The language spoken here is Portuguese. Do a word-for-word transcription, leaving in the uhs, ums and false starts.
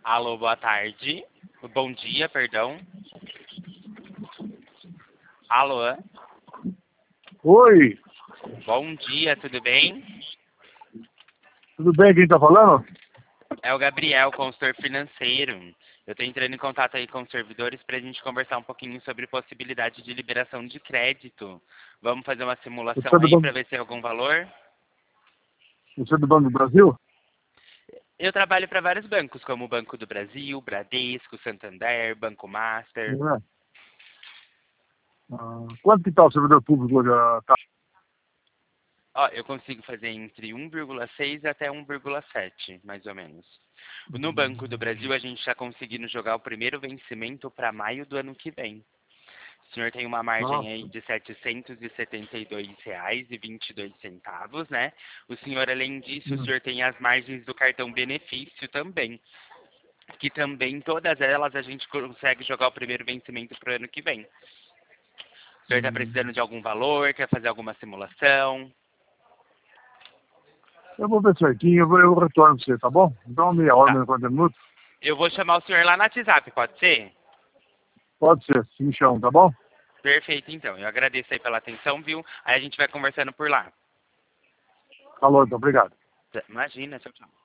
Alô, boa tarde. Bom dia, perdão. Alô, Oi, bom dia, tudo bem? tudo bem? Quem tá falando? É o Gabriel, consultor financeiro. Eu estou entrando em contato aí com os servidores para a gente conversar um pouquinho sobre possibilidade de liberação de crédito. Vamos fazer uma Você é simulação do aí Banco, para ver se tem algum valor? você é do Banco do Brasil? Eu trabalho para vários bancos, como o Banco do Brasil, Bradesco, Santander, Banco Master. Não é? Ah, quanto que tá o servidor público hoje? Ah, tá. Ó, eu consigo fazer entre um vírgula seis até um vírgula sete, mais ou menos. No Banco do Brasil, a gente está conseguindo jogar o primeiro vencimento para maio do ano que vem. O senhor tem uma margem aí Nossa. de setecentos e setenta e dois reais e vinte e dois centavos, né? O senhor, além disso, o Hum. senhor tem as margens do cartão benefício também, que também todas elas a gente consegue jogar o primeiro vencimento para o ano que vem. O senhor está precisando Hum. de algum valor, quer fazer alguma simulação? Eu vou ver certinho, eu, vou, eu retorno pra você, tá bom? Então uma meia hora, Tá. meia quarenta minutos. Eu vou chamar o senhor lá no WhatsApp, pode ser? Pode ser, se me chama, tá bom? Perfeito, então. Eu agradeço aí pela atenção, viu? Aí a gente vai conversando por lá. Falou, então, obrigado. Imagina, tchau, tchau.